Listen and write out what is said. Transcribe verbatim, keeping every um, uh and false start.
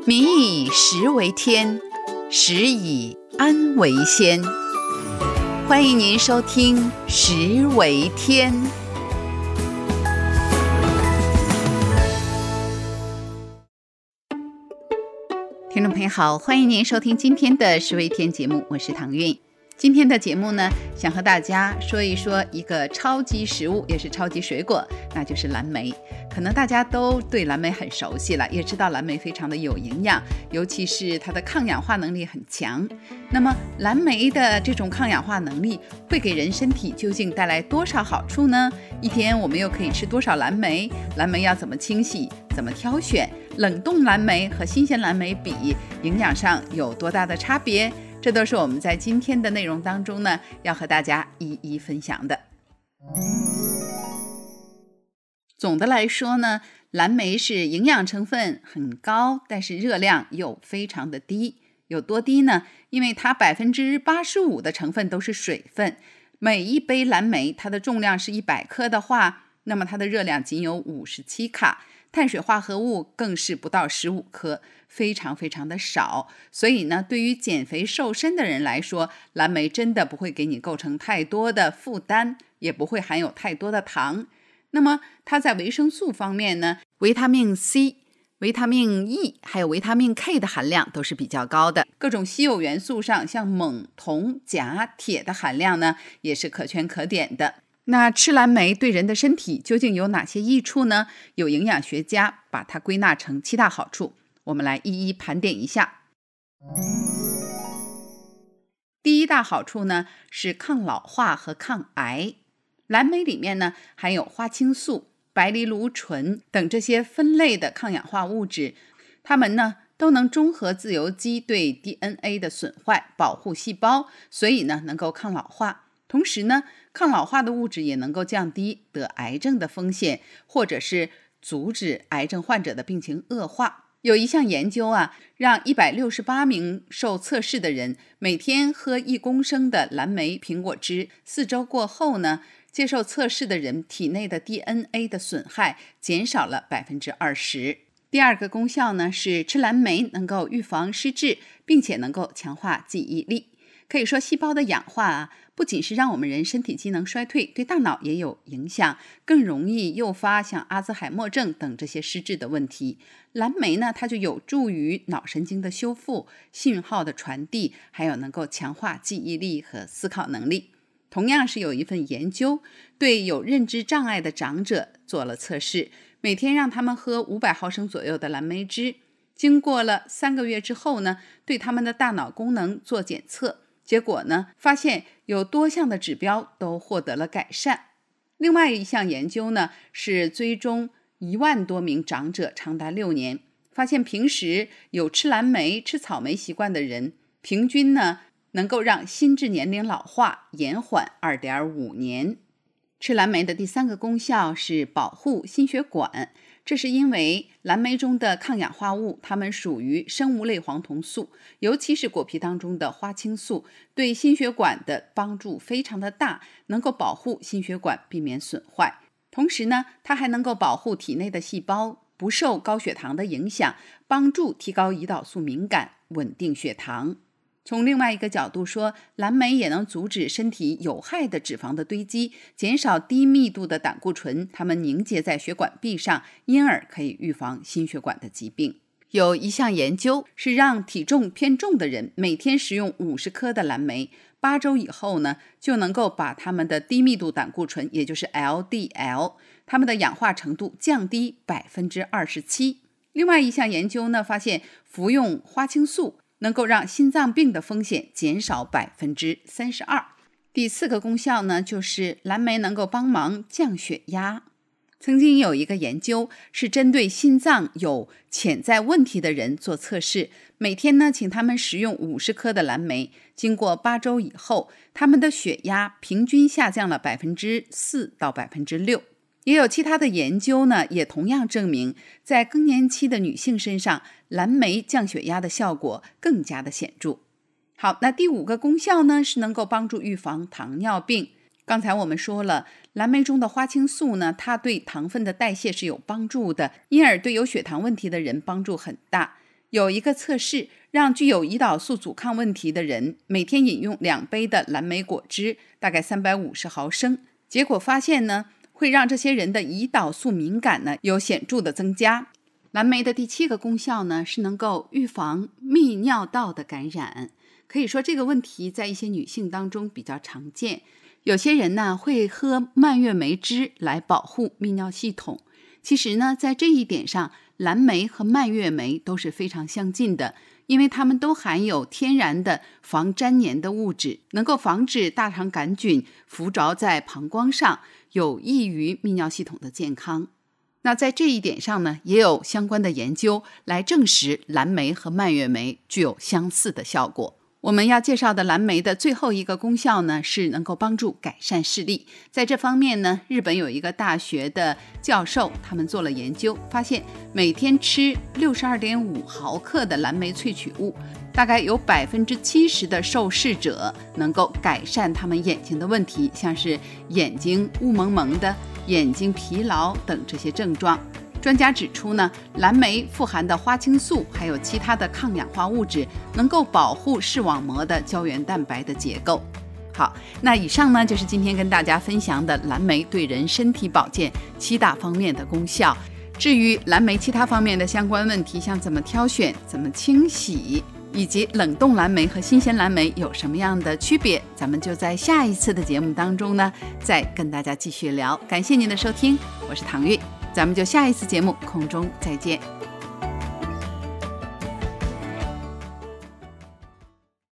民以食为天，食以安为先。欢迎您收听《食为天》。听众朋友好，欢迎您收听今天的《食为天》节目，我是唐韵。今天的节目呢，想和大家说一说一个超级食物，也是超级水果，那就是蓝莓。可能大家都对蓝莓很熟悉了，也知道蓝莓非常的有营养，尤其是它的抗氧化能力很强。那么蓝莓的这种抗氧化能力会给人身体究竟带来多少好处呢？一天我们又可以吃多少蓝莓？蓝莓要怎么清洗？怎么挑选？冷冻蓝莓和新鲜蓝莓比，营养上有多大的差别？这都是我们在今天的内容当中呢，要和大家一一分享的。总的来说呢，蓝莓是营养成分很高，但是热量又非常的低。有多低呢？因为它 百分之八十五 的成分都是水分。每一杯蓝莓它的重量是一百克的话，那么它的热量仅有五十七卡，碳水化合物更是不到十五克，非常非常的少。所以呢，对于减肥瘦身的人来说，蓝莓真的不会给你构成太多的负担，也不会含有太多的糖。那么它在维生素方面呢，维他命 C、维他命 E 还有维他命 K 的含量都是比较高的。各种稀有元素上，像锰、铜、钾、铁的含量呢，也是可圈可点的。那吃蓝莓对人的身体究竟有哪些益处呢？有营养学家把它归纳成七大好处，我们来一一盘点一下。第一大好处呢，是抗老化和抗癌。蓝莓里面呢，含有花青素、白藜芦醇等这些酚类的抗氧化物质，它们呢都能中和自由基对 D N A 的损坏，保护细胞，所以呢能够抗老化。同时呢，抗老化的物质也能够降低得癌症的风险，或者是阻止癌症患者的病情恶化。有一项研究啊，让一百六十八名受测试的人每天喝一公升的蓝莓苹果汁，四周过后呢，接受测试的人体内的 D N A 的损害减少了 百分之二十。 第二个功效呢，是吃蓝莓能够预防失智，并且能够强化记忆力。可以说细胞的氧化啊，不仅是让我们人身体机能衰退，对大脑也有影响，更容易诱发像阿兹海默症等这些失智的问题。蓝莓呢，它就有助于脑神经的修复、信号的传递，还有能够强化记忆力和思考能力。同样是有一份研究对有认知障碍的长者做了测试，每天让他们喝五百毫升左右的蓝莓汁，经过了三个月之后呢，对他们的大脑功能做检测，结果呢，发现有多项的指标都获得了改善。另外一项研究呢，是追踪一万多名长者长达六年，发现平时有吃蓝莓、吃草莓习惯的人，平均呢能够让心智年龄老化延缓 二点五年。吃蓝莓的第三个功效是保护心血管，这是因为蓝莓中的抗氧化物，它们属于生物类黄酮素，尤其是果皮当中的花青素，对心血管的帮助非常的大，能够保护心血管避免损坏。同时呢，它还能够保护体内的细胞不受高血糖的影响，帮助提高胰岛素敏感，稳定血糖。从另外一个角度说，蓝莓也能阻止身体有害的脂肪的堆积，减少低密度的胆固醇，它们凝结在血管壁上，因而可以预防心血管的疾病。有一项研究是让体重偏重的人每天食用五十颗的蓝莓，八周以后呢，就能够把他们的低密度胆固醇，也就是 L D L， 他们的氧化程度降低 百分之二十七。 另外一项研究呢，发现服用花青素能够让心脏病的风险减少 百分之三十二。 第四个功效呢，就是蓝莓能够帮忙降血压。曾经有一个研究是针对心脏有潜在问题的人做测试，每天呢请他们食用五十颗的蓝莓，经过八周以后，他们的血压平均下降了 百分之四 到 百分之六。也有其他的研究呢，也同样证明在更年期的女性身上，蓝莓降血压的效果更加的显著。好，那第五个功效呢，是能够帮助预防糖尿病。刚才我们说了，蓝莓中的花青素呢，它对糖分的代谢是有帮助的，因而对有血糖问题的人帮助很大。 有一个测试，让具有胰岛素阻抗问题的人每天饮用两杯的蓝莓果汁，大概三百五十毫升，结果发现呢，会让这些人的胰岛素敏感呢有显著的增加。蓝莓的第七个功效呢，是能够预防泌尿道的感染。可以说这个问题在一些女性当中比较常见。有些人呢会喝蔓越莓汁来保护泌尿系统。其实呢，在这一点上，蓝莓和蔓越莓都是非常相近的，因为它们都含有天然的防粘黏的物质，能够防止大肠杆菌附着在膀胱上，有益于泌尿系统的健康。那在这一点上呢，也有相关的研究来证实蓝莓和蔓越莓具有相似的效果。我们要介绍的蓝莓的最后一个功效呢，是能够帮助改善视力。在这方面呢，日本有一个大学的教授，他们做了研究，发现每天吃 六十二点五毫克的蓝莓萃取物，大概有 百分之七十 的受试者能够改善他们眼睛的问题，像是眼睛雾蒙蒙的、眼睛疲劳等这些症状。专家指出呢，蓝莓富含的花青素还有其他的抗氧化物质，能够保护视网膜的胶原蛋白的结构。好，那以上呢就是今天跟大家分享的蓝莓对人身体保健七大方面的功效。至于蓝莓其他方面的相关问题，像怎么挑选、怎么清洗，以及冷冻蓝莓和新鲜蓝莓有什么样的区别，咱们就在下一次的节目当中呢，再跟大家继续聊。感谢您的收听，我是唐韵，咱们就下一次节目空中再见。